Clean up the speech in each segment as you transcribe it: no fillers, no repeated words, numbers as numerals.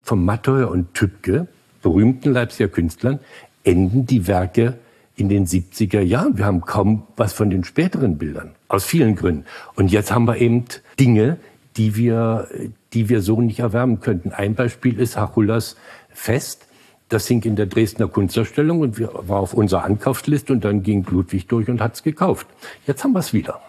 von Matteuer und Tübke, berühmten Leipziger Künstlern, enden die Werke in den 70er Jahren. Wir haben kaum was von den späteren Bildern, aus vielen Gründen. Und jetzt haben wir eben Dinge, die wir so nicht erwärmen könnten. Ein Beispiel ist Hachullas Fest. Das hing in der Dresdner Kunstausstellung und war auf unserer Ankaufsliste und dann ging Ludwig durch und hat es gekauft. Jetzt haben wir es wieder.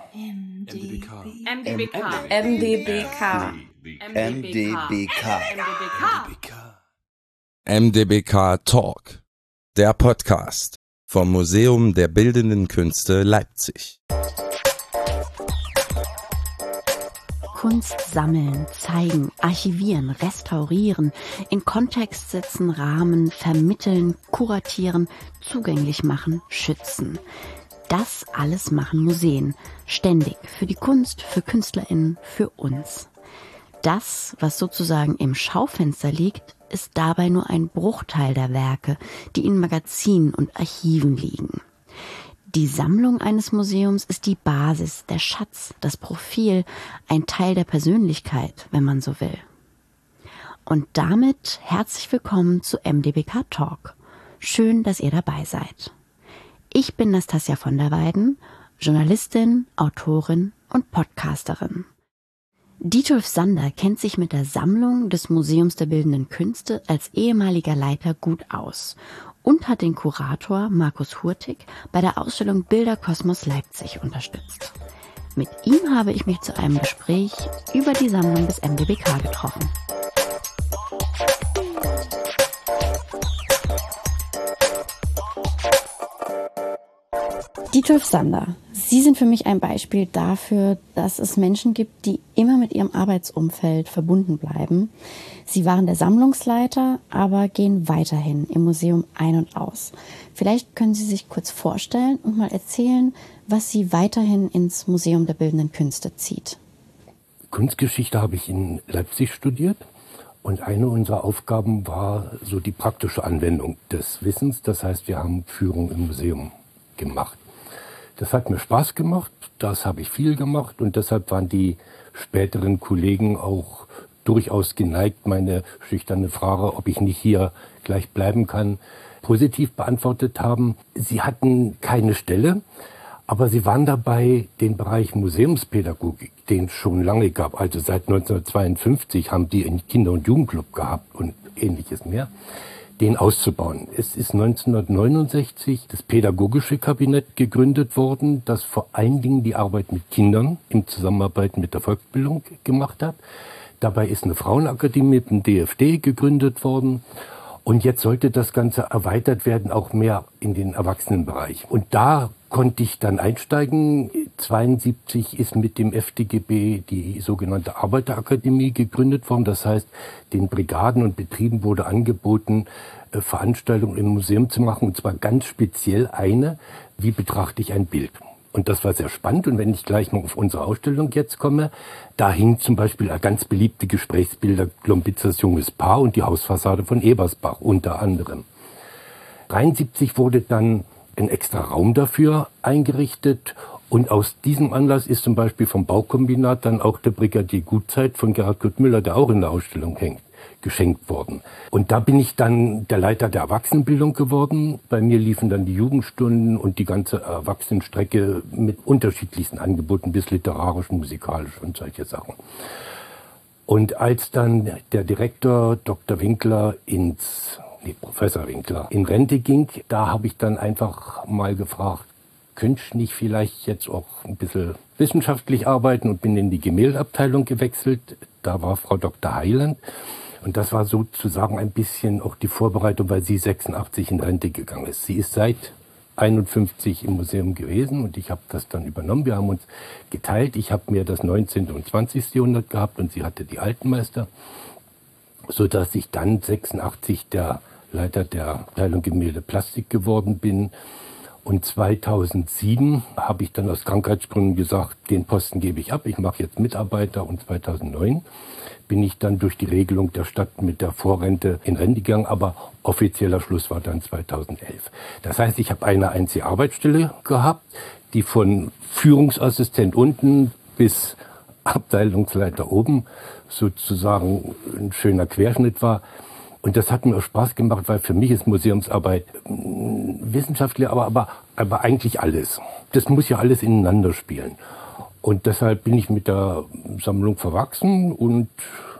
MDBK Talk, der Podcast vom Museum der Bildenden Künste Leipzig. Kunst sammeln, zeigen, archivieren, restaurieren, in Kontext setzen, rahmen, vermitteln, kuratieren, zugänglich machen, schützen. Das alles machen Museen, ständig, für die Kunst, für KünstlerInnen, für uns. Das, was sozusagen im Schaufenster liegt, ist dabei nur ein Bruchteil der Werke, die in Magazinen und Archiven liegen. Die Sammlung eines Museums ist die Basis, der Schatz, das Profil, ein Teil der Persönlichkeit, wenn man so will. Und damit herzlich willkommen zu MDBK Talk. Schön, dass ihr dabei seid. Ich bin Nastasia von der Weiden, Journalistin, Autorin und Podcasterin. Dietolf Sander kennt sich mit der Sammlung des Museums der Bildenden Künste als ehemaliger Leiter gut aus und hat den Kurator Markus Hurtig bei der Ausstellung Bilderkosmos Leipzig unterstützt. Mit ihm habe ich mich zu einem Gespräch über die Sammlung des MDBK getroffen. Dietolf Sander, Sie sind für mich ein Beispiel dafür, dass es Menschen gibt, die immer mit ihrem Arbeitsumfeld verbunden bleiben. Sie waren der Sammlungsleiter, aber gehen weiterhin im Museum ein und aus. Vielleicht können Sie sich kurz vorstellen und mal erzählen, was Sie weiterhin ins Museum der Bildenden Künste zieht. Kunstgeschichte habe ich in Leipzig studiert. Und eine unserer Aufgaben war so die praktische Anwendung des Wissens. Das heißt, wir haben Führung im Museum gemacht. Das hat mir Spaß gemacht, das habe ich viel gemacht und deshalb waren die späteren Kollegen auch durchaus geneigt, meine schüchterne Frage, ob ich nicht hier gleich bleiben kann, positiv beantwortet haben. Sie hatten keine Stelle, aber sie waren dabei, den Bereich Museumspädagogik, den es schon lange gab, also seit 1952 haben die einen Kinder- und Jugendclub gehabt und ähnliches mehr, den auszubauen. Es ist 1969 das Pädagogische Kabinett gegründet worden, das vor allen Dingen die Arbeit mit Kindern in Zusammenarbeit mit der Volksbildung gemacht hat. Dabei ist eine Frauenakademie mit dem DFD gegründet worden. Und jetzt sollte das Ganze erweitert werden, auch mehr in den Erwachsenenbereich. Und da konnte ich dann einsteigen. 1972 ist mit dem FDGB die sogenannte Arbeiterakademie gegründet worden. Das heißt, den Brigaden und Betrieben wurde angeboten, Veranstaltungen im Museum zu machen. Und zwar ganz speziell eine, wie betrachte ich ein Bild. Und das war sehr spannend. Und wenn ich gleich mal auf unsere Ausstellung jetzt komme, da hingen zum Beispiel ganz beliebte Gesprächsbilder Glombitzers Junges Paar und die Hausfassade von Ebersbach unter anderem. 1973 wurde dann ein extra Raum dafür eingerichtet. Und aus diesem Anlass ist zum Beispiel vom Baukombinat dann auch der Brigadier Gutzeit von Gerhard Kurt Müller, der auch in der Ausstellung hängt, geschenkt worden. Und da bin ich dann der Leiter der Erwachsenenbildung geworden. Bei mir liefen dann die Jugendstunden und die ganze Erwachsenenstrecke mit unterschiedlichsten Angeboten bis literarisch, musikalisch und solche Sachen. Und als dann der Direktor Dr. Winkler Professor Winkler in Rente ging, da habe ich dann einfach mal gefragt, könnte ich nicht vielleicht jetzt auch ein bisschen wissenschaftlich arbeiten und bin in die Gemäldeabteilung gewechselt. Da war Frau Dr. Heiland. Und das war sozusagen ein bisschen auch die Vorbereitung, weil sie 86 in Rente gegangen ist. Sie ist seit 51 im Museum gewesen und ich habe das dann übernommen. Wir haben uns geteilt. Ich habe mehr das 19. und 20. Jahrhundert gehabt und sie hatte die Altmeister, sodass ich dann 86 der Leiter der Abteilung Gemälde Plastik geworden bin. Und 2007 habe ich dann aus Krankheitsgründen gesagt, den Posten gebe ich ab, ich mache jetzt Mitarbeiter. Und 2009 bin ich dann durch die Regelung der Stadt mit der Vorrente in Rente gegangen, aber offizieller Schluss war dann 2011. Das heißt, ich habe eine einzige Arbeitsstelle gehabt, die von Führungsassistent unten bis Abteilungsleiter oben sozusagen ein schöner Querschnitt war. Und das hat mir auch Spaß gemacht, weil für mich ist Museumsarbeit wissenschaftlich, aber eigentlich alles. Das muss ja alles ineinander spielen. Und deshalb bin ich mit der Sammlung verwachsen. Und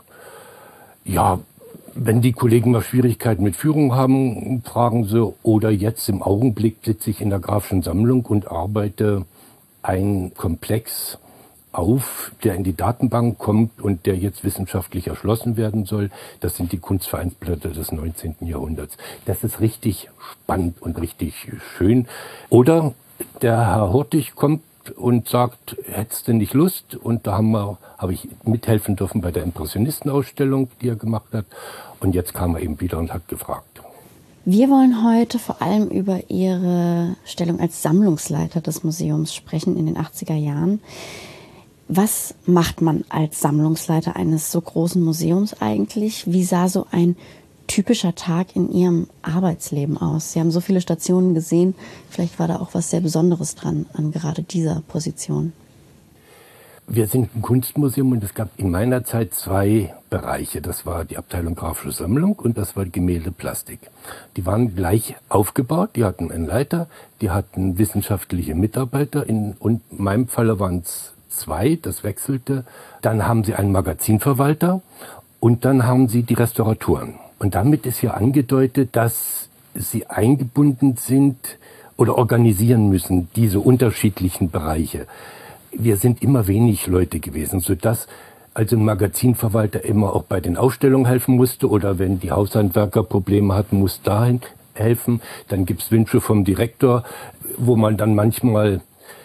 ja, wenn die Kollegen mal Schwierigkeiten mit Führung haben, fragen sie. Oder jetzt im Augenblick sitze ich in der Grafischen Sammlung und arbeite einen Komplex auf, der in die Datenbank kommt und der jetzt wissenschaftlich erschlossen werden soll. Das sind die Kunstvereinsblätter des 19. Jahrhunderts. Das ist richtig spannend und richtig schön. Oder der Herr Hurtig kommt und sagt, hättest du nicht Lust? Und da habe ich mithelfen dürfen bei der Impressionistenausstellung, die er gemacht hat. Und jetzt kam er eben wieder und hat gefragt. Wir wollen heute vor allem über Ihre Stellung als Sammlungsleiter des Museums sprechen in den 80er Jahren. Was macht man als Sammlungsleiter eines so großen Museums eigentlich? Wie sah so ein typischer Tag in Ihrem Arbeitsleben aus? Sie haben so viele Stationen gesehen. Vielleicht war da auch was sehr Besonderes dran an gerade dieser Position. Wir sind ein Kunstmuseum und es gab in meiner Zeit 2 Bereiche. Das war die Abteilung Grafische Sammlung und das war Gemälde Plastik. Die waren gleich aufgebaut, die hatten einen Leiter, die hatten wissenschaftliche Mitarbeiter. Und in meinem Falle waren es 2, das wechselte. Dann haben sie einen Magazinverwalter und dann haben sie die Restauratoren. Und damit ist ja angedeutet, dass sie eingebunden sind oder organisieren müssen, diese unterschiedlichen Bereiche. Wir sind immer wenig Leute gewesen, sodass also ein Magazinverwalter immer auch bei den Ausstellungen helfen musste oder wenn die Haushandwerker Probleme hatten, muss dahin helfen. Dann gibt es Wünsche vom Direktor, wo man dann manchmal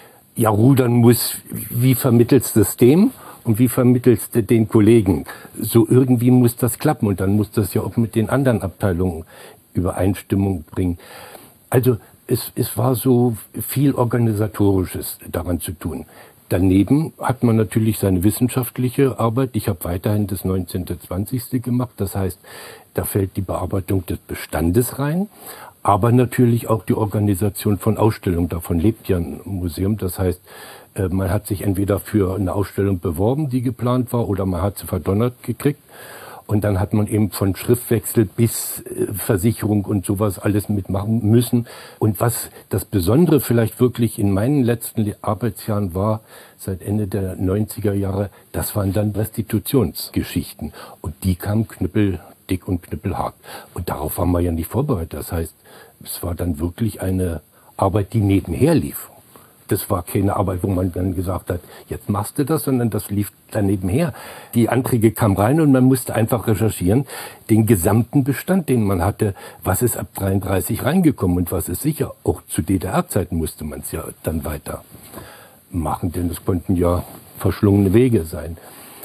rudern muss, wie vermittelst du das dem und wie vermittelst du den Kollegen. So irgendwie muss das klappen und dann muss das ja auch mit den anderen Abteilungen Übereinstimmung bringen. Also es war so viel Organisatorisches daran zu tun. Daneben hat man natürlich seine wissenschaftliche Arbeit. Ich habe weiterhin das 19. 20. gemacht. Das heißt, da fällt die Bearbeitung des Bestandes rein, aber natürlich auch die Organisation von Ausstellungen. Davon lebt ja ein Museum. Das heißt, man hat sich entweder für eine Ausstellung beworben, die geplant war, oder man hat sie verdonnert gekriegt. Und dann hat man eben von Schriftwechsel bis Versicherung und sowas alles mitmachen müssen. Und was das Besondere vielleicht wirklich in meinen letzten Arbeitsjahren war, seit Ende der 90er Jahre, das waren dann Restitutionsgeschichten. Und die kamen knüppeldick und knüppelhart. Und darauf waren wir ja nicht vorbereitet. Das heißt, es war dann wirklich eine Arbeit, die nebenher lief. Das war keine Arbeit, wo man dann gesagt hat, jetzt machst du das, sondern das lief dann nebenher. Die Anträge kamen rein und man musste einfach recherchieren, den gesamten Bestand, den man hatte, was ist ab 33 reingekommen und was ist sicher. Auch zu DDR-Zeiten musste man es ja dann weiter machen, denn es konnten ja verschlungene Wege sein.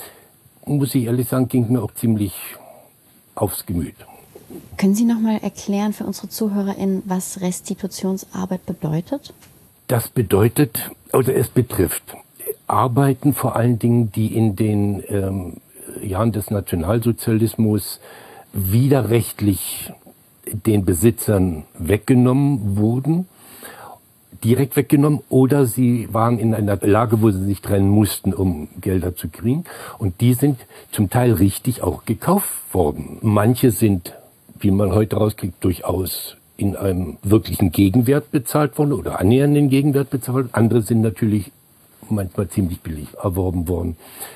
Muss ich ehrlich sagen, ging mir auch ziemlich aufs Gemüt. Können Sie noch mal erklären für unsere ZuhörerInnen, was Restitutionsarbeit bedeutet? Das bedeutet, oder es betrifft Arbeiten vor allen Dingen, die in den Jahren des Nationalsozialismus widerrechtlich den Besitzern weggenommen wurden, direkt weggenommen, oder sie waren in einer Lage, wo sie sich trennen mussten, um Gelder zu kriegen. Und die sind zum Teil richtig auch gekauft worden. Manche sind, wie man heute rauskriegt, durchaus in einem wirklichen Gegenwert bezahlt worden oder annähernden Gegenwert bezahlt worden. Andere sind natürlich manchmal ziemlich billig erworben worden.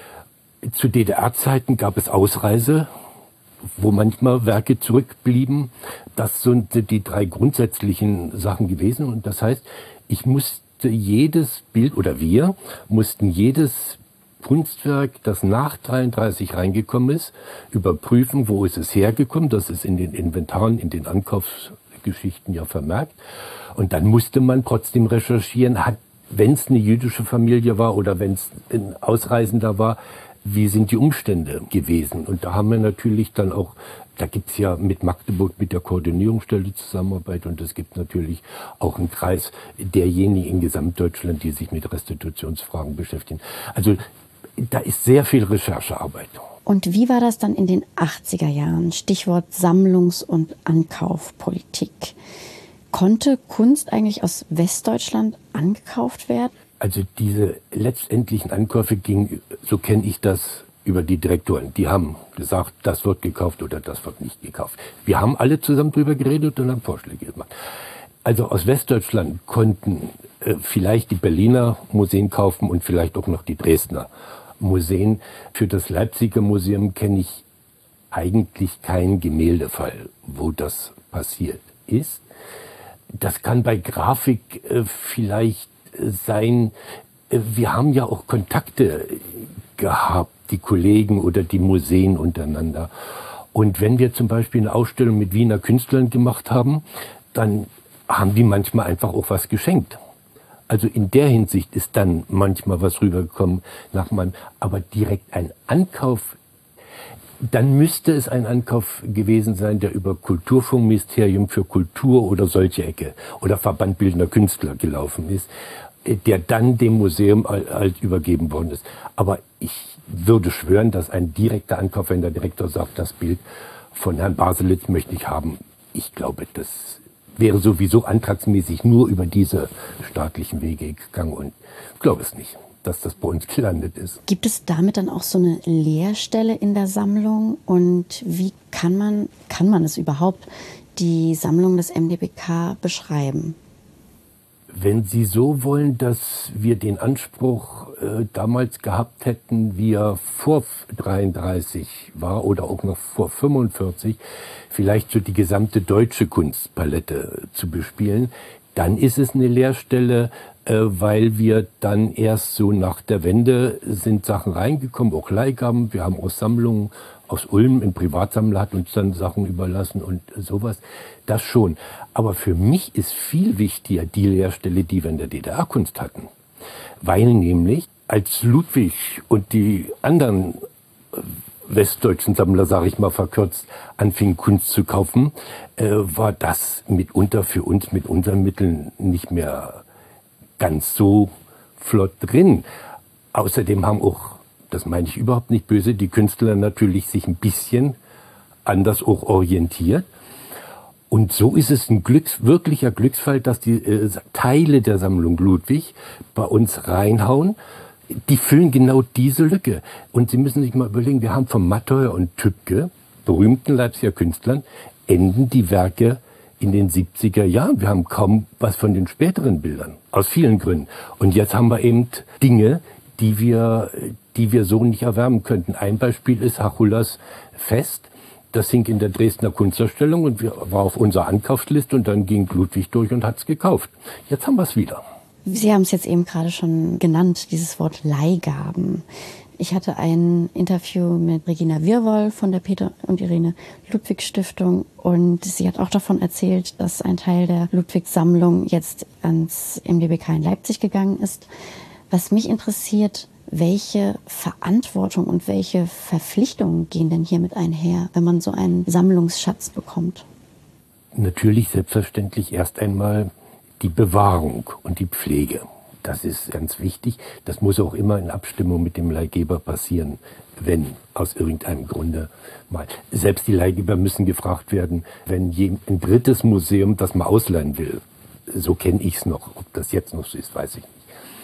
Zu DDR-Zeiten gab es Ausreise, wo manchmal Werke zurückblieben. Das sind die 3 grundsätzlichen Sachen gewesen. Und das heißt, ich musste jedes Bild, oder wir mussten jedes Kunstwerk, das nach 33 reingekommen ist, überprüfen, wo ist es hergekommen. Das ist in den Inventaren, in den Ankaufsgeschichten ja vermerkt. Und dann musste man trotzdem recherchieren, wenn es eine jüdische Familie war oder wenn es ein Ausreisender war, wie sind die Umstände gewesen. Und da haben wir natürlich dann auch, da gibt es ja mit Magdeburg, mit der Koordinierungsstelle Zusammenarbeit, und es gibt natürlich auch einen Kreis derjenigen in Gesamtdeutschland, die sich mit Restitutionsfragen beschäftigen. Also da ist sehr viel Recherchearbeit. Und wie war das dann in den 80er Jahren? Stichwort Sammlungs- und Ankaufpolitik. Konnte Kunst eigentlich aus Westdeutschland angekauft werden? Also diese letztendlichen Ankäufe gingen, so kenne ich das, über die Direktoren. Die haben gesagt, das wird gekauft oder das wird nicht gekauft. Wir haben alle zusammen drüber geredet und haben Vorschläge gemacht. Also aus Westdeutschland konnten vielleicht die Berliner Museen kaufen und vielleicht auch noch die Dresdner Museen. Für das Leipziger Museum kenne ich eigentlich keinen Gemäldefall, wo das passiert ist. Das kann bei Grafik vielleicht sein. Wir haben ja auch Kontakte gehabt, die Kollegen oder die Museen untereinander. Und wenn wir zum Beispiel eine Ausstellung mit Wiener Künstlern gemacht haben, dann haben die manchmal einfach auch was geschenkt. Also in der Hinsicht ist dann manchmal was rübergekommen nach meinem, aber direkt ein Ankauf, dann müsste es ein Ankauf gewesen sein, der über Kulturfondsministerium für Kultur oder solche Ecke oder Verband Bildender Künstler gelaufen ist, der dann dem Museum halt übergeben worden ist. Aber ich würde schwören, dass ein direkter Ankauf, wenn der Direktor sagt, das Bild von Herrn Baselitz möchte ich haben, ich glaube, das wäre sowieso antragsmäßig nur über diese staatlichen Wege gegangen und ich glaube es nicht, dass das bei uns gelandet ist. Gibt es damit dann auch so eine Leerstelle in der Sammlung und wie kann man es überhaupt, die Sammlung des MDBK beschreiben? Wenn Sie so wollen, dass wir den Anspruch damals gehabt hätten, wie er vor 33 war oder auch noch vor 45, vielleicht so die gesamte deutsche Kunstpalette zu bespielen, dann ist es eine Leerstelle, weil wir dann erst so nach der Wende sind Sachen reingekommen, auch Leihgaben. Wir haben auch Sammlungen aus Ulm, ein Privatsammler hat uns dann Sachen überlassen und sowas. Das schon. Aber für mich ist viel wichtiger die Lehrstelle, die wir in der DDR-Kunst hatten. Weil nämlich, als Ludwig und die anderen westdeutschen Sammler, sage ich mal verkürzt, anfingen Kunst zu kaufen, war das mitunter für uns mit unseren Mitteln nicht mehr ganz so flott drin. Außerdem haben auch, das meine ich überhaupt nicht böse, die Künstler natürlich sich ein bisschen anders auch orientiert. Und so ist es ein wirklicher Glücksfall, dass die Teile der Sammlung Ludwig bei uns reinhauen. Die füllen genau diese Lücke. Und Sie müssen sich mal überlegen, wir haben von Matteuer und Tübke, berühmten Leipziger Künstlern, enden die Werke in den 70er Jahren. Wir haben kaum was von den späteren Bildern, aus vielen Gründen. Und jetzt haben wir eben Dinge, die wir so nicht erwärmen könnten. Ein Beispiel ist Hachullas Fest. Das hing in der Dresdner Kunstausstellung und war auf unserer Ankaufsliste und dann ging Ludwig durch und hat es gekauft. Jetzt haben wir es wieder. Sie haben es jetzt eben gerade schon genannt, dieses Wort Leihgaben. Ich hatte ein Interview mit Regina Wirwoll von der Peter und Irene Ludwig Stiftung und sie hat auch davon erzählt, dass ein Teil der Ludwig-Sammlung jetzt ans MDBK in Leipzig gegangen ist. Was mich interessiert, welche Verantwortung und welche Verpflichtungen gehen denn hiermit einher, wenn man so einen Sammlungsschatz bekommt? Natürlich selbstverständlich erst einmal die Bewahrung und die Pflege. Das ist ganz wichtig. Das muss auch immer in Abstimmung mit dem Leihgeber passieren, wenn aus irgendeinem Grunde mal. Selbst die Leihgeber müssen gefragt werden, wenn ein drittes Museum das mal ausleihen will. So kenne ich es noch. Ob das jetzt noch so ist, weiß ich nicht.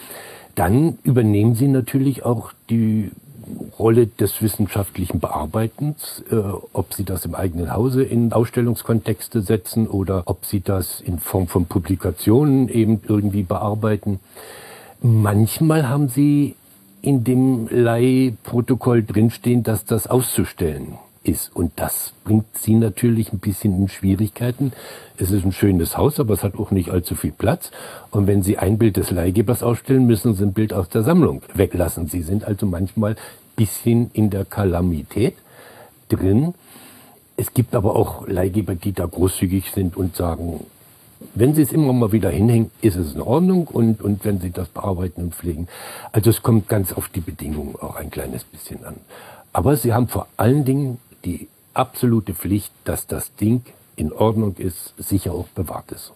Dann übernehmen sie natürlich auch die Rolle des wissenschaftlichen Bearbeitens, ob sie das im eigenen Hause in Ausstellungskontexte setzen oder ob sie das in Form von Publikationen eben irgendwie bearbeiten. Manchmal haben sie in dem Leihprotokoll drinstehen, dass das auszustellen ist. Und das bringt sie natürlich ein bisschen in Schwierigkeiten. Es ist ein schönes Haus, aber es hat auch nicht allzu viel Platz. Und wenn Sie ein Bild des Leihgebers ausstellen, müssen Sie ein Bild aus der Sammlung weglassen. Sie sind also manchmal ein bisschen in der Kalamität drin. Es gibt aber auch Leihgeber, die da großzügig sind und sagen, wenn Sie es immer mal wieder hinhängen, ist es in Ordnung und wenn Sie das bearbeiten und pflegen. Also es kommt ganz auf die Bedingungen auch ein kleines bisschen an. Aber Sie haben vor allen Dingen die absolute Pflicht, dass das Ding in Ordnung ist, sicher auch bewahrt ist.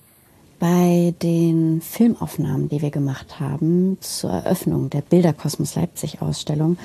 Bei den Filmaufnahmen, die wir gemacht haben zur Eröffnung der Bilderkosmos Leipzig Ausstellung,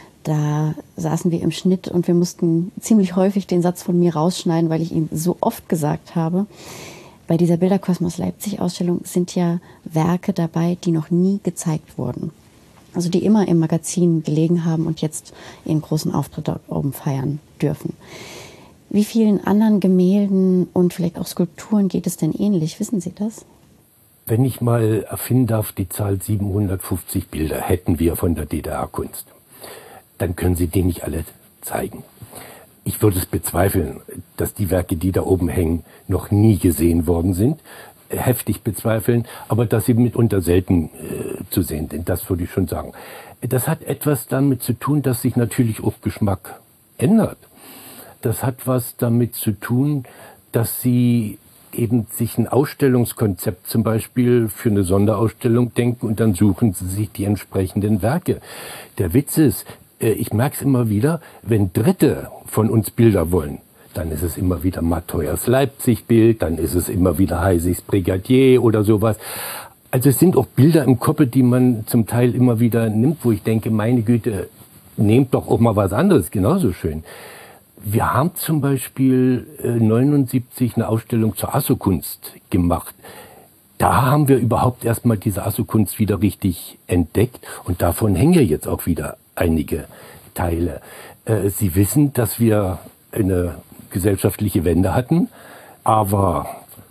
da saßen wir im Schnitt und wir mussten ziemlich häufig den Satz von mir rausschneiden, weil ich ihn so oft gesagt habe. bei dieser Bilderkosmos Leipzig-Ausstellung sind ja Werke dabei, die noch nie gezeigt wurden. Also die immer im Magazin gelegen haben und jetzt ihren großen Auftritt dort oben feiern dürfen. Wie vielen anderen Gemälden und vielleicht auch Skulpturen geht es denn ähnlich? Wissen Sie das? Wenn ich mal erfinden darf, die Zahl 750 Bilder hätten wir von der DDR-Kunst. Dann können Sie die nicht alle zeigen. Ich würde es bezweifeln, dass die Werke, die da oben hängen, noch nie gesehen worden sind. Heftig bezweifeln, aber dass sie mitunter selten zu sehen sind, das würde ich schon sagen. Das hat etwas damit zu tun, dass sich natürlich auch Geschmack ändert. Das hat was damit zu tun, dass sie eben sich ein Ausstellungskonzept zum Beispiel für eine Sonderausstellung denken und dann suchen sie sich die entsprechenden Werke. Der Witz ist, ich merke es immer wieder, wenn Dritte von uns Bilder wollen, dann ist es immer wieder Mattheuers Leipzig-Bild, dann ist es immer wieder Heisigs Brigadier oder sowas. Also es sind auch Bilder im Kopf, die man zum Teil immer wieder nimmt, wo ich denke, meine Güte, nehmt doch auch mal was anderes, genauso schön. Wir haben zum Beispiel 1979 eine Ausstellung zur Assokunst gemacht. Da haben wir überhaupt erstmal diese Assokunst wieder richtig entdeckt und davon hängen ja jetzt auch wieder einige Teile. Sie wissen, dass wir eine gesellschaftliche Wende hatten, aber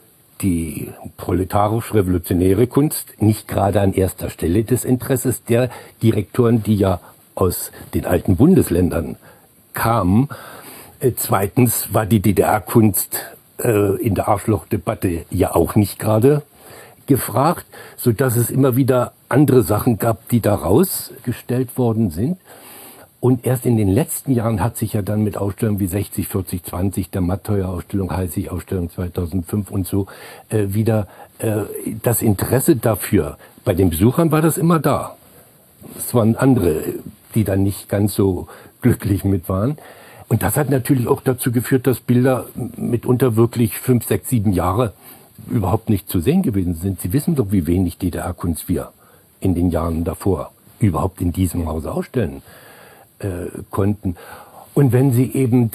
die proletarisch-revolutionäre Kunst nicht gerade an erster Stelle des Interesses der Direktoren, die ja aus den alten Bundesländern kamen. Zweitens war die DDR-Kunst in der Arschlochdebatte ja auch nicht gerade gefragt, sodass es immer wieder andere Sachen gab, die da rausgestellt worden sind. Und erst in den letzten Jahren hat sich ja dann mit Ausstellungen wie 60, 40, 20, der Mattheuer-Ausstellung, Heisig-Ausstellung 2005 und so, wieder das Interesse dafür. Bei den Besuchern war das immer da. Es waren andere, die dann nicht ganz so glücklich mit waren. Und das hat natürlich auch dazu geführt, dass Bilder mitunter wirklich 5, 6, 7 Jahre überhaupt nicht zu sehen gewesen sind. Sie wissen doch, wie wenig DDR-Kunst wir in den Jahren davor überhaupt in diesem Haus ausstellen konnten. Und wenn Sie eben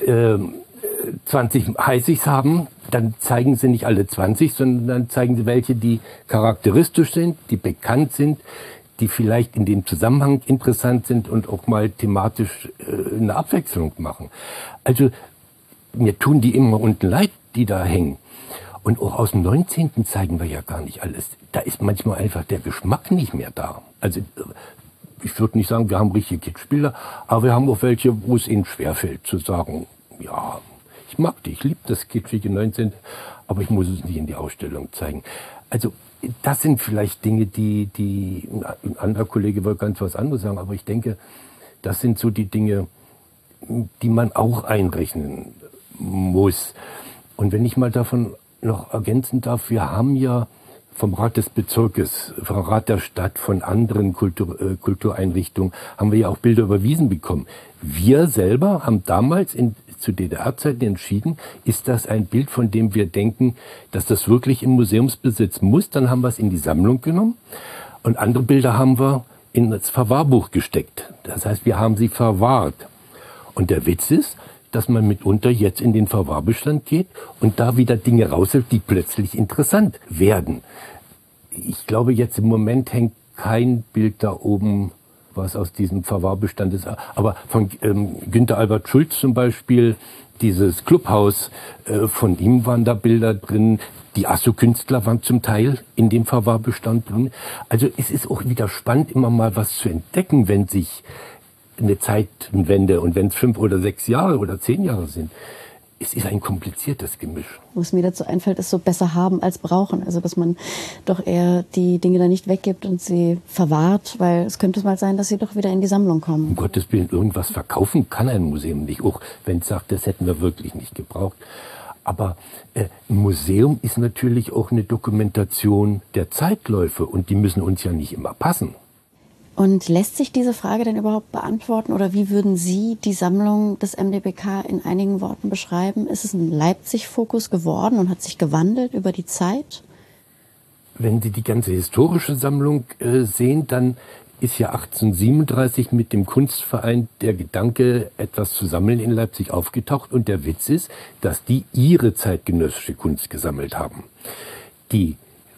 20 Heisigs haben, dann zeigen Sie nicht alle 20, sondern dann zeigen Sie welche, die charakteristisch sind, die bekannt sind, die vielleicht in dem Zusammenhang interessant sind und auch mal thematisch eine Abwechslung machen. Also mir tun die immer unten leid, die da hängen. Und auch aus dem 19. zeigen wir ja gar nicht alles. Da ist manchmal einfach der Geschmack nicht mehr da. Also ich würde nicht sagen, wir haben richtige Kitschbilder, aber wir haben auch welche, wo es ihnen schwerfällt zu sagen, ja, ich mag die, ich liebe das kitschige 19., aber ich muss es nicht in die Ausstellung zeigen. Also das sind vielleicht Dinge, die ein anderer Kollege will ganz was anderes sagen, aber ich denke, das sind so die Dinge, die man auch einrechnen muss. Und wenn ich mal davon noch ergänzen darf, wir haben ja vom Rat des Bezirkes, vom Rat der Stadt, von anderen Kultureinrichtungen haben wir ja auch Bilder überwiesen bekommen. Wir selber haben damals zu DDR-Zeiten entschieden, ist das ein Bild, von dem wir denken, dass das wirklich im Museumsbesitz muss, dann haben wir es in die Sammlung genommen und andere Bilder haben wir in das Verwahrbuch gesteckt. Das heißt, wir haben sie verwahrt. Und der Witz ist, dass man mitunter jetzt in den Verwahrbestand geht und da wieder Dinge raushält, die plötzlich interessant werden. Ich glaube, jetzt im Moment hängt kein Bild da oben, was aus diesem Verwahrbestand ist. Aber von Günter Albert Schulz zum Beispiel, dieses Clubhaus, von ihm waren da Bilder drin. Die Asso-Künstler waren zum Teil in dem Verwahrbestand drin. Also es ist auch wieder spannend, immer mal was zu entdecken, wenn sich eine Zeitwende und wenn es 5 oder 6 Jahre oder 10 Jahre sind. Es ist ein kompliziertes Gemisch. Was mir dazu einfällt, ist so besser haben als brauchen. Also dass man doch eher die Dinge da nicht weggibt und sie verwahrt, weil es könnte mal sein, dass sie doch wieder in die Sammlung kommen. Um Gottes Willen, irgendwas verkaufen kann ein Museum nicht, auch wenn es sagt, das hätten wir wirklich nicht gebraucht. Aber ein Museum ist natürlich auch eine Dokumentation der Zeitläufe und die müssen uns ja nicht immer passen. Und lässt sich diese Frage denn überhaupt beantworten oder wie würden Sie die Sammlung des MDBK in einigen Worten beschreiben? Ist es ein Leipzig-Fokus geworden und hat sich gewandelt über die Zeit? Wenn Sie die ganze historische Sammlung sehen, dann ist ja 1837 mit dem Kunstverein der Gedanke, etwas zu sammeln in Leipzig aufgetaucht. Und der Witz ist, dass die ihre zeitgenössische Kunst gesammelt haben. Die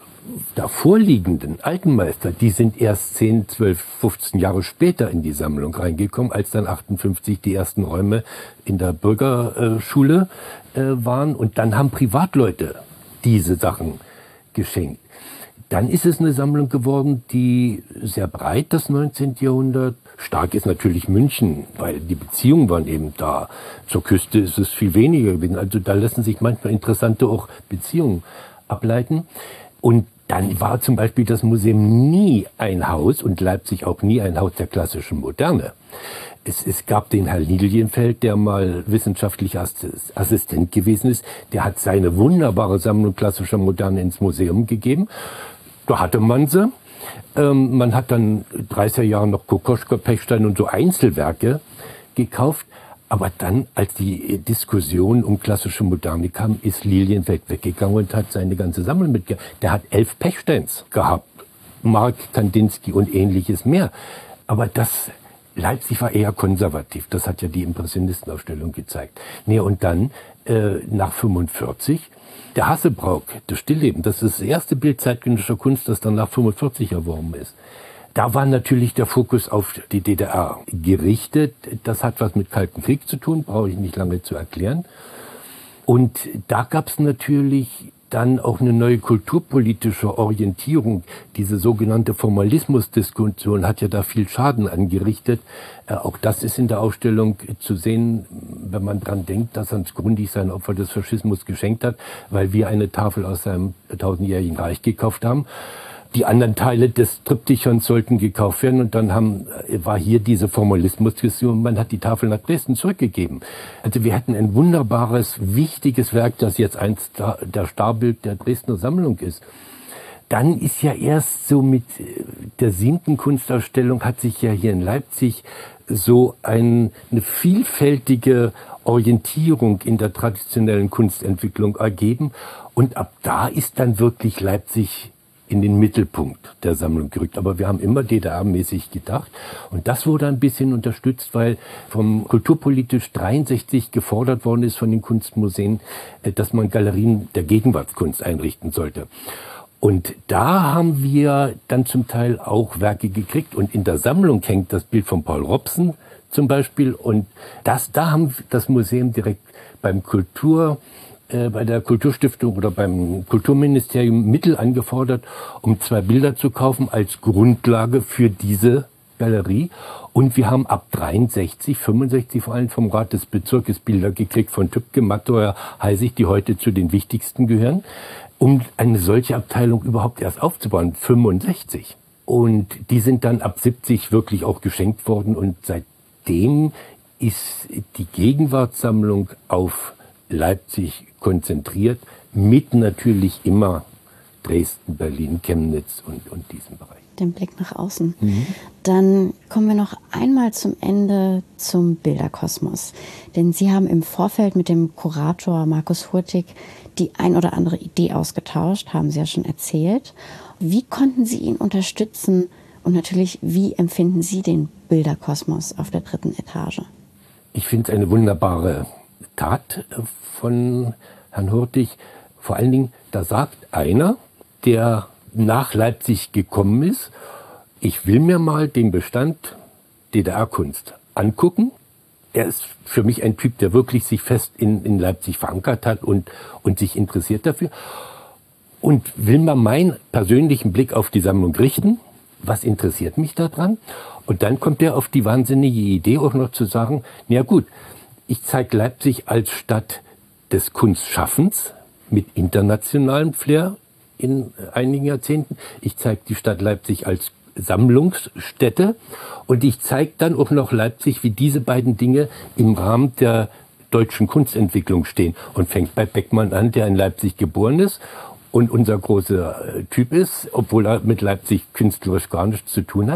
davor liegenden alten Meister, die sind erst 10, 12, 15 Jahre später in die Sammlung reingekommen, als dann 58 die ersten Räume in der Bürgerschule waren. Und dann haben Privatleute diese Sachen geschenkt. Dann ist es eine Sammlung geworden, die sehr breit das 19. Jahrhundert. Stark ist natürlich München, weil die Beziehungen waren eben da. Zur Küste ist es viel weniger gewesen. Also da lassen sich manchmal interessante auch Beziehungen ableiten. Und dann war zum Beispiel das Museum nie ein Haus und Leipzig auch nie ein Haus der klassischen Moderne. Es gab den Herrn Lilienfeld, der mal wissenschaftlicher Assistent gewesen ist. Der hat seine wunderbare Sammlung klassischer Moderne ins Museum gegeben. Da hatte man sie. Man hat dann 30er Jahre noch Kokoschka, Pechstein und so Einzelwerke gekauft. Aber dann, als die Diskussion um klassische Moderne kam, ist Lilienfeld weggegangen und hat seine ganze Sammlung mitgebracht. Der hat 11 Pechsteins gehabt, Mark, Kandinsky und ähnliches mehr. Aber Leipzig war eher konservativ. Das hat ja die Impressionistenausstellung gezeigt. Nee, und dann, nach 45, der Hassebrauk, das Stillleben, das ist das erste Bild zeitgenössischer Kunst, das dann nach 45 erworben ist. Da war natürlich der Fokus auf die DDR gerichtet. Das hat was mit Kalten Krieg zu tun, brauche ich nicht lange zu erklären. Und da gab es natürlich dann auch eine neue kulturpolitische Orientierung. Diese sogenannte Formalismusdiskussion hat ja da viel Schaden angerichtet. Auch das ist in der Ausstellung zu sehen, wenn man dran denkt, dass Hans Grundig sein Opfer des Faschismus geschenkt hat, weil wir eine Tafel aus seinem 1000-jährigen Reich gekauft haben. Die anderen Teile des Triptychons sollten gekauft werden und dann war hier diese Formalismusdiskussion, man hat die Tafel nach Dresden zurückgegeben. Also wir hatten ein wunderbares, wichtiges Werk, das jetzt eins der Starbild der Dresdner Sammlung ist. Dann ist ja erst so mit der 7. Kunstausstellung hat sich ja hier in Leipzig so eine vielfältige Orientierung in der traditionellen Kunstentwicklung ergeben und ab da ist dann wirklich Leipzig in den Mittelpunkt der Sammlung gerückt. Aber wir haben immer DDR-mäßig gedacht. Und das wurde ein bisschen unterstützt, weil vom kulturpolitisch 63 gefordert worden ist von den Kunstmuseen, dass man Galerien der Gegenwartskunst einrichten sollte. Und da haben wir dann zum Teil auch Werke gekriegt. Und in der Sammlung hängt das Bild von Paul Robson zum Beispiel. Und da haben das Museum direkt bei der Kulturstiftung oder beim Kulturministerium Mittel angefordert, um 2 Bilder zu kaufen als Grundlage für diese Galerie. Und wir haben ab 63, 65 vor allem vom Rat des Bezirkes Bilder gekriegt von Tübke, Matteuer, Heisig, die heute zu den wichtigsten gehören, um eine solche Abteilung überhaupt erst aufzubauen, 65. Und die sind dann ab 70 wirklich auch geschenkt worden und seitdem ist die Gegenwartssammlung auf Leipzig konzentriert, mit natürlich immer Dresden, Berlin, Chemnitz und diesem Bereich. Den Blick nach außen. Dann kommen wir noch einmal zum Ende zum Bilderkosmos. Denn Sie haben im Vorfeld mit dem Kurator Markus Hurtig die ein oder andere Idee ausgetauscht, haben Sie ja schon erzählt. Wie konnten Sie ihn unterstützen und natürlich, wie empfinden Sie den Bilderkosmos auf der 3. Etage? Ich finde es eine wunderbare Tat von Herrn Hurtig. Vor allen Dingen, da sagt einer, der nach Leipzig gekommen ist, ich will mir mal den Bestand DDR-Kunst angucken. Er ist für mich ein Typ, der wirklich sich fest in Leipzig verankert hat und sich interessiert dafür. Und will mal meinen persönlichen Blick auf die Sammlung richten. Was interessiert mich daran? Und dann kommt er auf die wahnsinnige Idee auch noch zu sagen, na gut, ich zeige Leipzig als Stadt des Kunstschaffens mit internationalem Flair in einigen Jahrzehnten. Ich zeige die Stadt Leipzig als Sammlungsstätte und ich zeige dann auch noch Leipzig, wie diese beiden Dinge im Rahmen der deutschen Kunstentwicklung stehen. Und fängt bei Beckmann an, der in Leipzig geboren ist und unser großer Typ ist, obwohl er mit Leipzig künstlerisch gar nichts zu tun hat.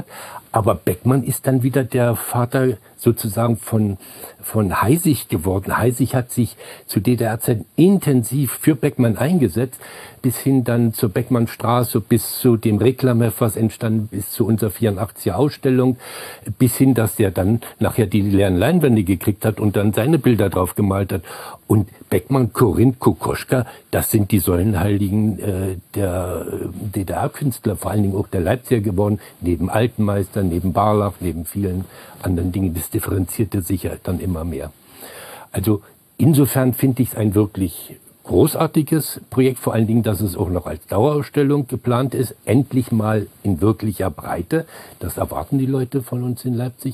Aber Beckmann ist dann wieder der Vater sozusagen von Heisig geworden. Heisig hat sich zu DDR-Zeiten intensiv für Beckmann eingesetzt, bis hin dann zur Beckmannstraße, bis zu dem Reklamheft, was entstanden, bis zu unserer 84er Ausstellung, bis hin, dass der dann nachher die leeren Leinwände gekriegt hat und dann seine Bilder drauf gemalt hat. Und Beckmann, Korinth, Kokoschka, das sind die Säulenheiligen der DDR-Künstler, vor allen Dingen auch der Leipziger geworden, neben Altenmeister, neben Barlach, neben vielen anderen Dingen. Das differenzierte sich ja dann immer mehr. Also insofern finde ich es ein wirklich großartiges Projekt, vor allen Dingen, dass es auch noch als Dauerausstellung geplant ist, endlich mal in wirklicher Breite. Das erwarten die Leute von uns in Leipzig.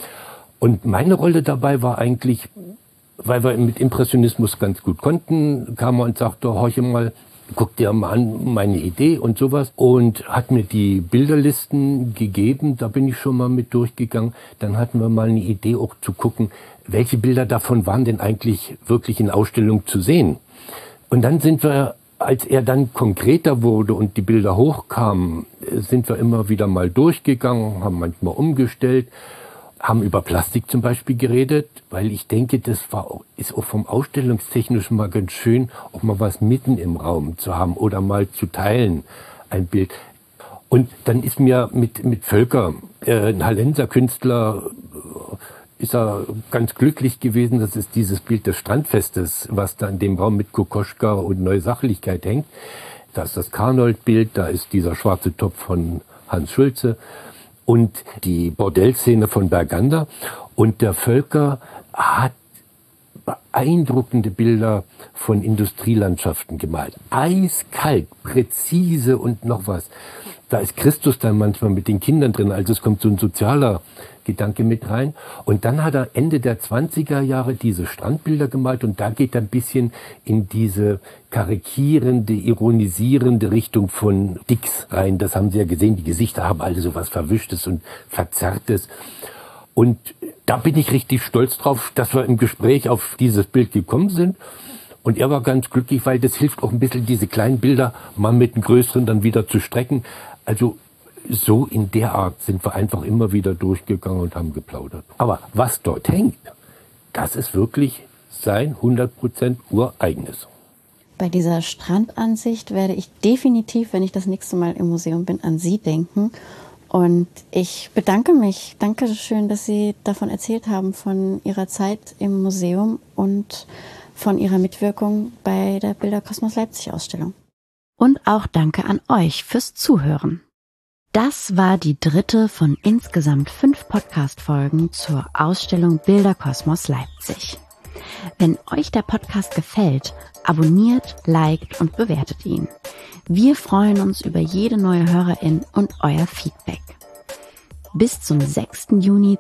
Und meine Rolle dabei war eigentlich, weil wir mit Impressionismus ganz gut konnten, kam er und sagte, horche mal, guck dir mal an, meine Idee und sowas. Und hat mir die Bilderlisten gegeben, da bin ich schon mal mit durchgegangen. Dann hatten wir mal eine Idee auch zu gucken, welche Bilder davon waren denn eigentlich wirklich in Ausstellung zu sehen. Und dann sind wir, als er dann konkreter wurde und die Bilder hochkamen, sind wir immer wieder mal durchgegangen, haben manchmal umgestellt, haben über Plastik zum Beispiel geredet, weil ich denke, ist auch vom Ausstellungstechnischen mal ganz schön, auch mal was mitten im Raum zu haben oder mal zu teilen, ein Bild. Und dann ist mir mit Völker, ein Hallenser Künstler, ist er ganz glücklich gewesen, das ist dieses Bild des Strandfestes, was da in dem Raum mit Kokoschka und Neue Sachlichkeit hängt. Da ist das Karnold-Bild, da ist dieser schwarze Topf von Hans Schulze und die Bordellszene von Bergander. Und der Völker hat beeindruckende Bilder von Industrielandschaften gemalt. Eiskalt, präzise und noch was. Da ist Christus dann manchmal mit den Kindern drin, also es kommt so ein sozialer Gedanke mit rein. Und dann hat er Ende der 20er Jahre diese Strandbilder gemalt und da geht er ein bisschen in diese karikierende, ironisierende Richtung von Dix rein. Das haben Sie ja gesehen, die Gesichter haben alle so was Verwischtes und Verzerrtes. Und da bin ich richtig stolz drauf, dass wir im Gespräch auf dieses Bild gekommen sind. Und er war ganz glücklich, weil das hilft auch ein bisschen, diese kleinen Bilder mal mit den größeren dann wieder zu strecken. Also so in der Art sind wir einfach immer wieder durchgegangen und haben geplaudert. Aber was dort hängt, das ist wirklich sein 100% ureigenes. Bei dieser Strandansicht werde ich definitiv, wenn ich das nächste Mal im Museum bin, an Sie denken. Und ich bedanke mich. Danke schön, dass Sie davon erzählt haben, von Ihrer Zeit im Museum und von Ihrer Mitwirkung bei der Bilderkosmos Leipzig Ausstellung. Und auch danke an euch fürs Zuhören. Das war die 3. von insgesamt 5 Podcast-Folgen zur Ausstellung Bilderkosmos Leipzig. Wenn euch der Podcast gefällt, abonniert, liked und bewertet ihn. Wir freuen uns über jede neue Hörerin und euer Feedback. Bis zum 6. Juni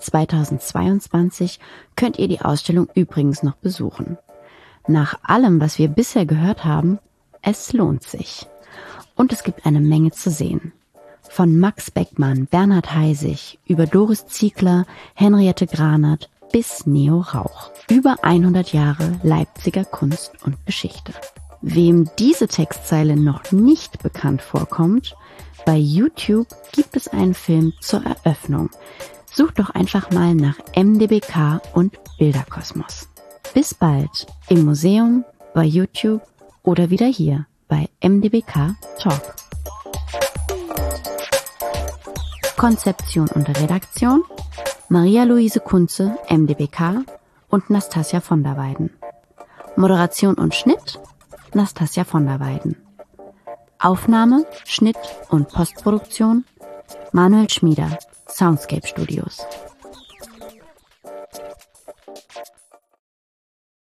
2022 könnt ihr die Ausstellung übrigens noch besuchen. Nach allem, was wir bisher gehört haben, es lohnt sich. Und es gibt eine Menge zu sehen. Von Max Beckmann, Bernhard Heisig, über Doris Ziegler, Henriette Granert bis Neo Rauch. Über 100 Jahre Leipziger Kunst und Geschichte. Wem diese Textzeile noch nicht bekannt vorkommt, bei YouTube gibt es einen Film zur Eröffnung. Sucht doch einfach mal nach MDBK und Bilderkosmos. Bis bald im Museum, bei YouTube oder wieder hier bei MDBK Talk. Konzeption und Redaktion Maria-Luise Kunze, MDBK und Nastasia von der Weiden. Moderation und Schnitt Nastasia von der Weiden. Aufnahme, Schnitt und Postproduktion Manuel Schmieder, Soundscape Studios.